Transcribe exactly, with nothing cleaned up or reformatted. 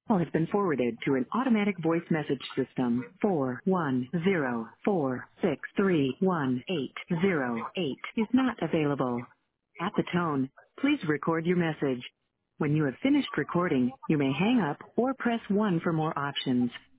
Call has been forwarded to an automatic voice message system. four one zero four six three one eight zero eight is not available. At the tone, please record your message. When you have finished recording, you may hang up or press one for more options.